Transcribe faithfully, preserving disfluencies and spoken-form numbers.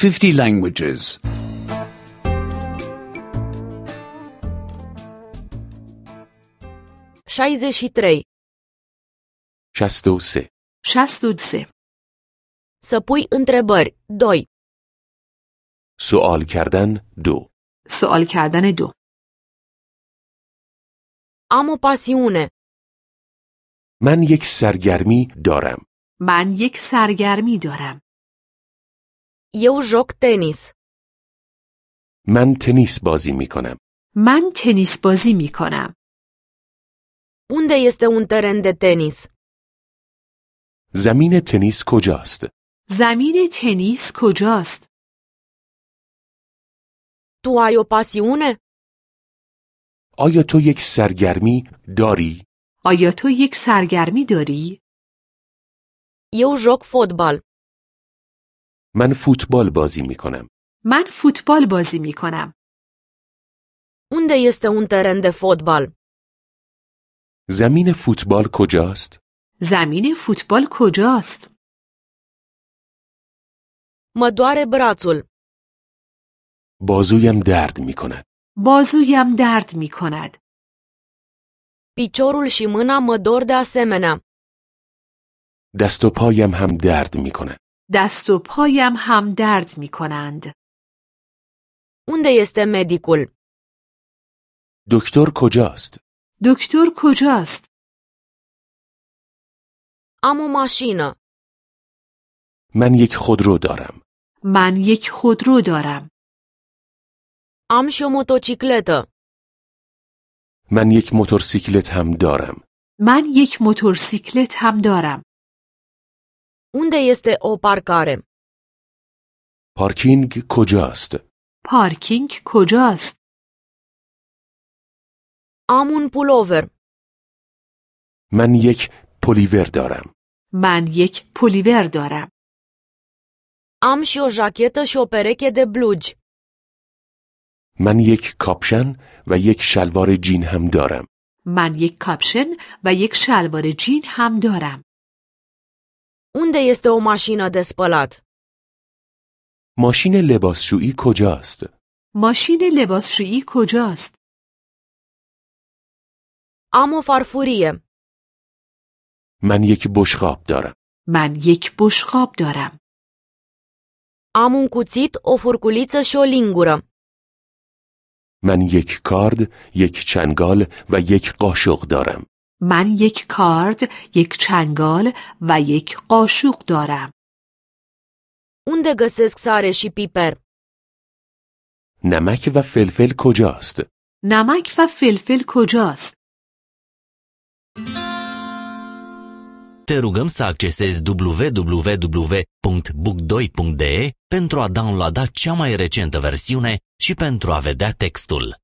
fifty languages. șaizeci și trei. شصت و سه. شصت و سه. Să pui întrebări. doi. سوال کردن دو. سوال کردن دو. Am o pasiune. من یک سرگرمی دارم. من یک سرگرمی دارم. Eu joc tenis. من تنیس بازی می کنم. من تنیس بازی می کنم. Unde este un teren de tenis? زمین تنیس کجاست؟ زمین تنیس کجاست؟ Tu ai o pasiune? آیا تو یک سرگرمی داری؟ آیا تو یک سرگرمی داری؟ Eu joc fotbal. من فوتبال بازی می کنم. من فوتبال بازی می کنم. Unde este un teren de fotbal? زمین فوتبال کجاست؟ زمین فوتبال کجاست؟ Mă doare brațul. بازویم درد می کند. بازویم درد می کند. Piciorul și mâna mă dor de asemenea. دست و پایم هم درد می کند. دست و پایم هم درد می کنند. Unde este medicul? دکتر کجاست؟ دکتر کجاست؟ Am o mașină. من یک خودرو دارم. من یک خودرو دارم. Am și o motocicletă. من یک موتورسیکلت هم دارم. من یک موتورسیکلت هم دارم. Unde este o parcare? پارکینگ کجاست؟ پارکینگ کجاست؟ Am un pulover. من یک پلیور دارم. من یک پلیور دارم. Am și o jachetă și o pereche de blugi. من یک کاپشن و یک شلوار جین هم دارم. من یک کاپشن و یک شلوار جین هم دارم. Unde este o mașină de spălat? ماشین لباسشویی کجاست؟ ماشین لباسشویی کجاست؟ Am o farfurie. من یک بشقاب دارم. من یک بشقاب دارم. Am un cuțit, o furculiță și o lingură. من یک کارد، یک چنگال و یک قاشق دارم. من یک کارد، یک چنگال و یک قاشق دارم. Unde găsesc sare și piper? نمک و فلفل کجاست؟ نمک و فلفل کجاست؟ Te rugăm să accesezi w w w punct book doi punct d e pentru a downloada cea mai recentă versiune și pentru a vedea textul.